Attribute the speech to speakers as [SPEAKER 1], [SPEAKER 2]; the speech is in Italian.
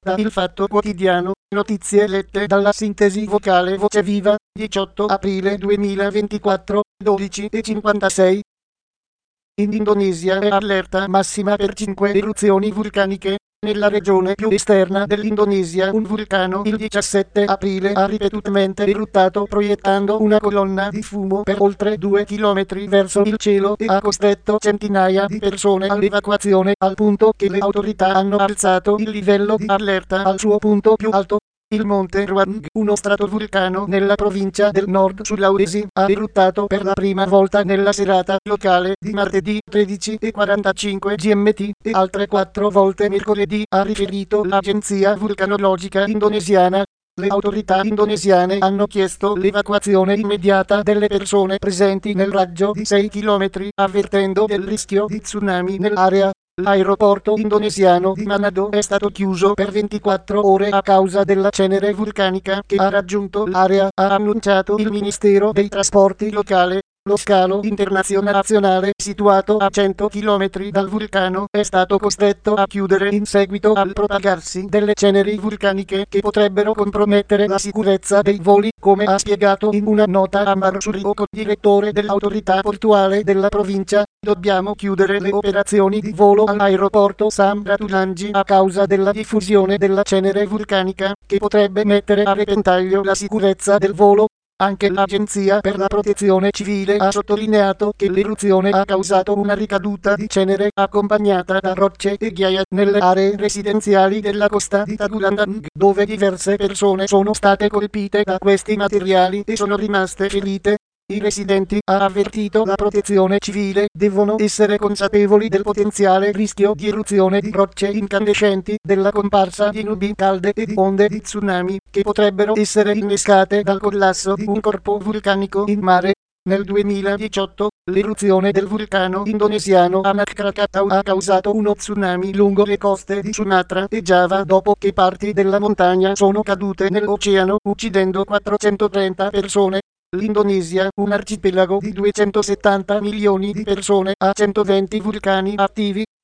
[SPEAKER 1] Da Il Fatto Quotidiano, notizie lette dalla sintesi vocale Voce Viva, 18 aprile 2024, 12:56. In Indonesia è allerta massima per 5 eruzioni vulcaniche. Nella regione più esterna dell'Indonesia un vulcano il 17 aprile ha ripetutamente eruttato proiettando una colonna di fumo per oltre 2 chilometri verso il cielo e ha costretto centinaia di persone all'evacuazione, al punto che le autorità hanno alzato il livello di allerta al suo punto più alto. Il monte Ruang, uno stratovulcano nella provincia del Nord Sulawesi, ha eruttato per la prima volta nella serata locale di martedì 13:45 GMT e altre 4 volte mercoledì, ha riferito l'agenzia vulcanologica indonesiana. Le autorità indonesiane hanno chiesto l'evacuazione immediata delle persone presenti nel raggio di 6 km, avvertendo del rischio di tsunami nell'area. L'aeroporto indonesiano di Manado è stato chiuso per 24 ore a causa della cenere vulcanica che ha raggiunto l'area, ha annunciato il Ministero dei Trasporti locale. Lo scalo internazionale situato a 100 km dal vulcano è stato costretto a chiudere in seguito al propagarsi delle ceneri vulcaniche che potrebbero compromettere la sicurezza dei voli, come ha spiegato in una nota Amar Suryono, direttore dell'autorità portuale della provincia. Dobbiamo chiudere le operazioni di volo all'aeroporto Samratulangi a causa della diffusione della cenere vulcanica, che potrebbe mettere a repentaglio la sicurezza del volo. Anche l'Agenzia per la Protezione Civile ha sottolineato che l'eruzione ha causato una ricaduta di cenere accompagnata da rocce e ghiaia nelle aree residenziali della costa di Tagulandang, dove diverse persone sono state colpite da questi materiali e sono rimaste ferite. I residenti, ha avvertito la protezione civile, devono essere consapevoli del potenziale rischio di eruzione di rocce incandescenti, della comparsa di nubi calde e di onde di tsunami, che potrebbero essere innescate dal collasso di un corpo vulcanico in mare. Nel 2018, l'eruzione del vulcano indonesiano Anak Krakatau ha causato uno tsunami lungo le coste di Sumatra e Giava dopo che parti della montagna sono cadute nell'oceano, uccidendo 430 persone. L'Indonesia, un arcipelago di 270 milioni di persone, ha 120 vulcani attivi.